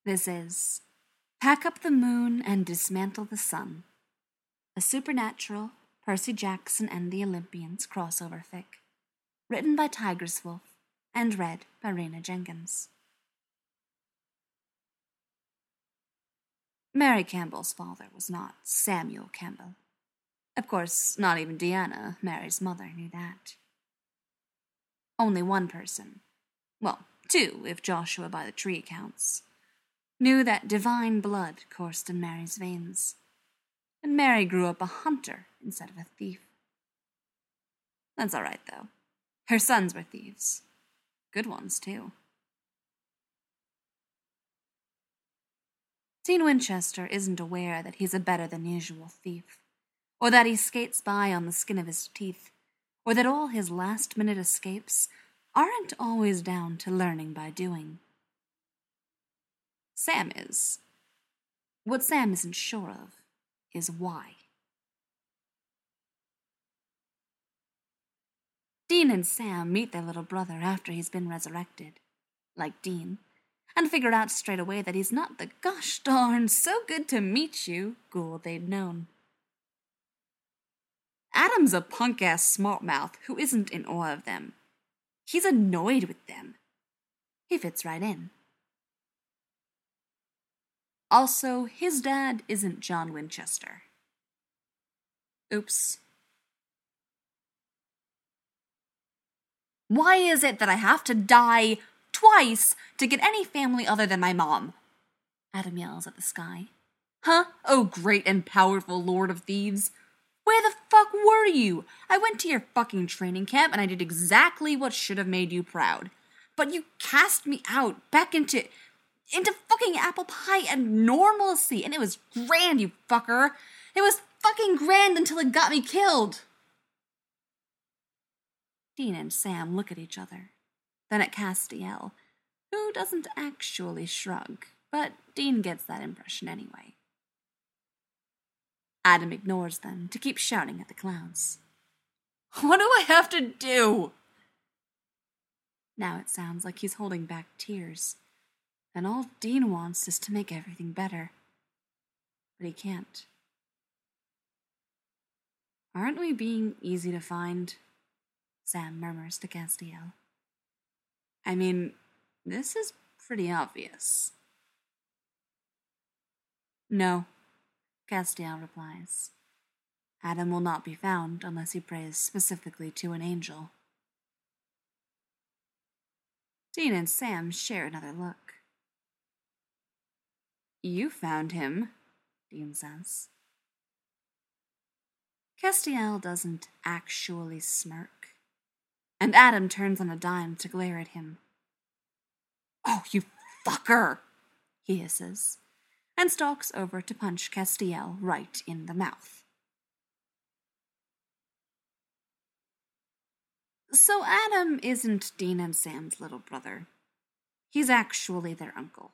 This is Pack Up the Moon and Dismantle the Sun, a supernatural Percy Jackson and the Olympians crossover fic, written by Tigress Wolf and read by Raina Jenkins. Mary Campbell's father was not Samuel Campbell. Of course, not even Deanna, Mary's mother, knew that. Only one person, well, two if Joshua by the tree counts, knew that divine blood coursed in Mary's veins, and Mary grew up a hunter instead of a thief. That's all right, though. Her sons were thieves. Good ones, too. Dean Winchester isn't aware that he's a better-than-usual thief, or that he skates by on the skin of his teeth, or that all his last-minute escapes aren't always down to learning by doing. Sam is. What Sam isn't sure of is why. Dean and Sam meet their little brother after he's been resurrected, like Dean, and figure out straight away that he's not the gosh darn so good to meet you ghoul they'd known. Adam's a punk-ass smart-mouth who isn't in awe of them. He's annoyed with them. He fits right in. Also, his dad isn't John Winchester. Oops. Why is it that I have to die twice to get any family other than my mom? Adam yells at the sky. Huh? Oh, great and powerful Lord of Thieves. Where the fuck were you? I went to your fucking training camp and I did exactly what should have made you proud. But you cast me out back into fucking apple pie and normalcy, and it was grand, you fucker. It was fucking grand until it got me killed. Dean and Sam look at each other, then at Castiel, who doesn't actually shrug, but Dean gets that impression anyway. Adam ignores them to keep shouting at the clouds. What do I have to do? Now it sounds like he's holding back tears, and all Dean wants is to make everything better. But he can't. Aren't we being easy to find? Sam murmurs to Castiel. I mean, this is pretty obvious. No, Castiel replies. Adam will not be found unless he prays specifically to an angel. Dean and Sam share another look. You found him, Dean says. Castiel doesn't actually smirk, and Adam turns on a dime to glare at him. Oh, you fucker, he hisses, and stalks over to punch Castiel right in the mouth. So Adam isn't Dean and Sam's little brother. He's actually their uncle.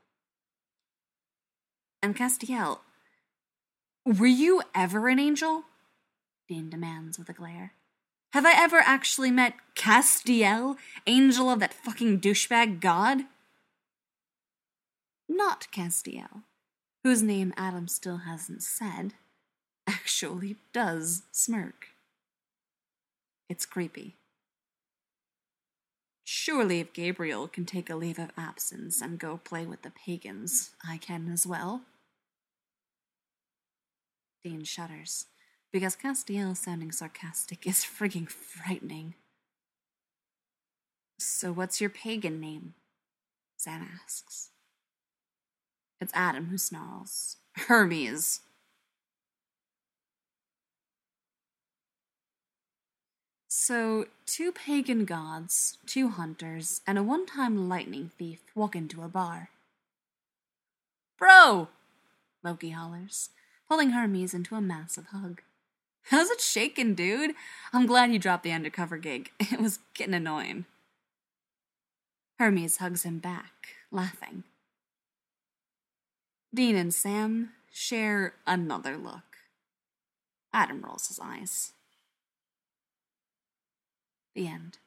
And Castiel, were you ever an angel? Dean demands with a glare. Have I ever actually met Castiel, angel of that fucking douchebag god? Not Castiel, whose name Adam still hasn't said, actually does smirk. It's creepy. Surely if Gabriel can take a leave of absence and go play with the pagans, I can as well. Dean shudders, because Castiel sounding sarcastic is frigging frightening. So what's your pagan name? Sam asks. It's Adam who snarls. Hermes. So, 2 pagan gods, 2 hunters, and a one-time lightning thief walk into a bar. Bro! Loki hollers, pulling Hermes into a massive hug. How's it shaking, dude? I'm glad you dropped the undercover gig. It was getting annoying. Hermes hugs him back, laughing. Dean and Sam share another look. Adam rolls his eyes. The end.